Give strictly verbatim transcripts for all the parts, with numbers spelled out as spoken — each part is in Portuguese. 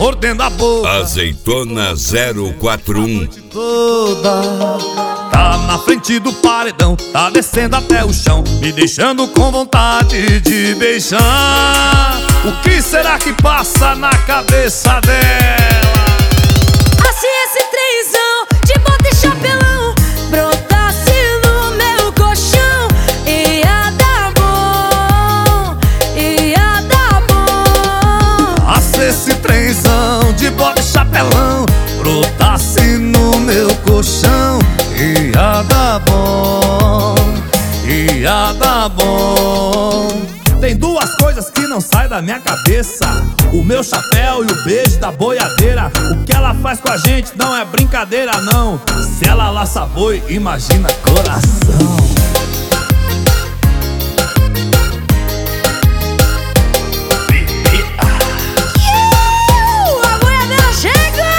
mordendo a boca. Azeitona zero quatro um. Toda tá na frente do paredão, tá descendo até o chão, me deixando com vontade de beijar. O que será que passa na cabeça dela? Se esse trenzão de bota e chapelão brotasse no meu colchão, ia dar bom, ia dar bom. Ah, se esse trenzão de bota e chapelão brotasse no meu colchão, ia dar bom, ia dar bom. Tem duas coisas que não saem da minha cabeça: o meu chapéu e o beijo da boiadeira. O que ela faz com a gente não é brincadeira, não. Se ela laça boi, imagina coração. Uh, a boiadeira chega,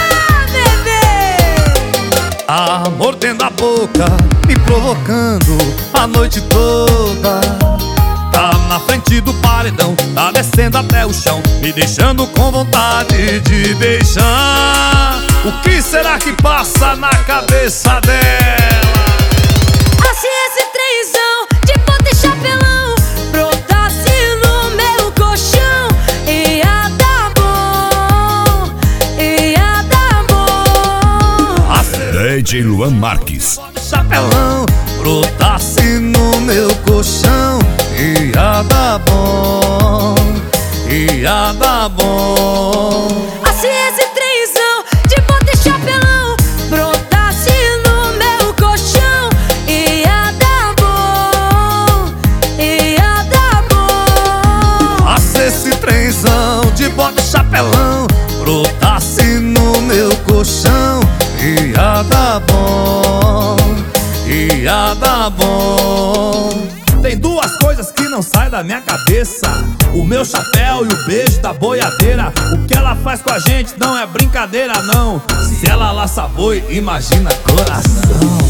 bebê! Ah, mordendo a boca, me provocando a noite toda. Tá na frente do paredão, tá descendo até o chão, me deixando com vontade de beijar. O que será que passa na cabeça dela? Ah, se esse trenzão de bota e chapelão brotasse no meu colchão, ia dar bom, ia dar bom. Ah, se D J Luan Marques. chapelão brotasse no meu colchão, ia dar bom, ia dar bom. Ah, se esse trenzão de bota e chapelão brotasse no meu colchão, ia dar bom, ia dar bom. Ah, se esse trenzão de bota e chapelão brotasse no meu colchão, ia dar bom, ia dar bom. Tem duas coisas que não saem da minha cabeça: o meu chapéu e o beijo da boiadeira. O que ela faz com a gente não é brincadeira, não. Se ela laça boi, imagina coração.